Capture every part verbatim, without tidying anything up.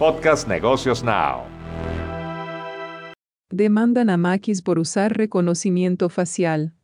Podcast Negocios Now. Demandan a Macy's por usar reconocimiento facial.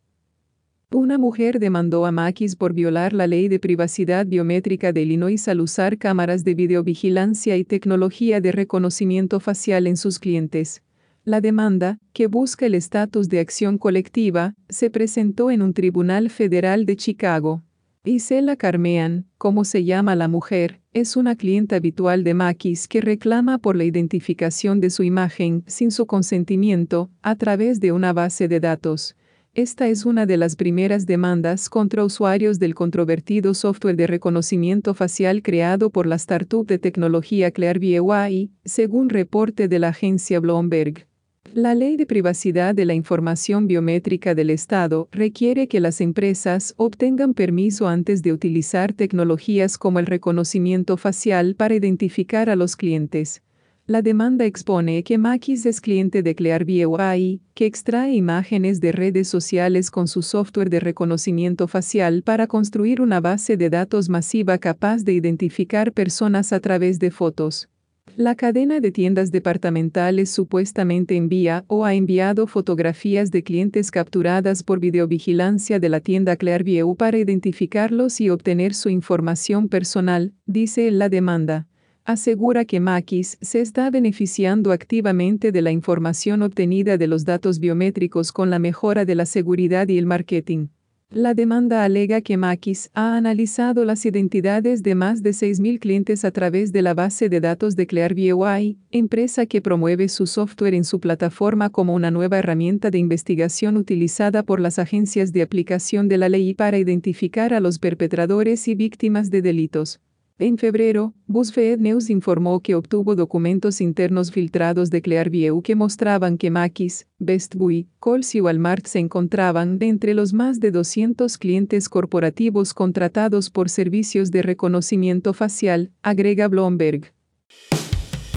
Una mujer demandó a Macy's por violar la ley de privacidad biométrica de Illinois al usar cámaras de videovigilancia y tecnología de reconocimiento facial en sus clientes. La demanda, que busca el estatus de acción colectiva, se presentó en un tribunal federal de Chicago. Isela Carmean, como se llama la mujer, es una cliente habitual de Macy's que reclama por la identificación de su imagen, sin su consentimiento, a través de una base de datos. Esta es una de las primeras demandas contra usuarios del controvertido software de reconocimiento facial creado por la startup de tecnología Clearview A I, según reporte de la agencia Bloomberg. La Ley de Privacidad de la Información Biométrica del Estado requiere que las empresas obtengan permiso antes de utilizar tecnologías como el reconocimiento facial para identificar a los clientes. La demanda expone que Macy's es cliente de Clearview A I, que extrae imágenes de redes sociales con su software de reconocimiento facial para construir una base de datos masiva capaz de identificar personas a través de fotos. La cadena de tiendas departamentales supuestamente envía o ha enviado fotografías de clientes capturadas por videovigilancia de la tienda Clearview para identificarlos y obtener su información personal, dice la demanda. Asegura que Macy's se está beneficiando activamente de la información obtenida de los datos biométricos con la mejora de la seguridad y el marketing. La demanda alega que Macy's ha analizado las identidades de más de seis mil clientes a través de la base de datos de Clearview A I, empresa que promueve su software en su plataforma como una nueva herramienta de investigación utilizada por las agencias de aplicación de la ley para identificar a los perpetradores y víctimas de delitos. En febrero, BuzzFeed News informó que obtuvo documentos internos filtrados de Clearview que mostraban que Macy's, Best Buy, Kohl's y Walmart se encontraban entre los más de doscientos clientes corporativos contratados por servicios de reconocimiento facial, agrega Bloomberg.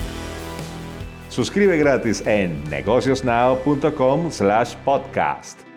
Suscribe gratis en negociosnow punto com slash podcast.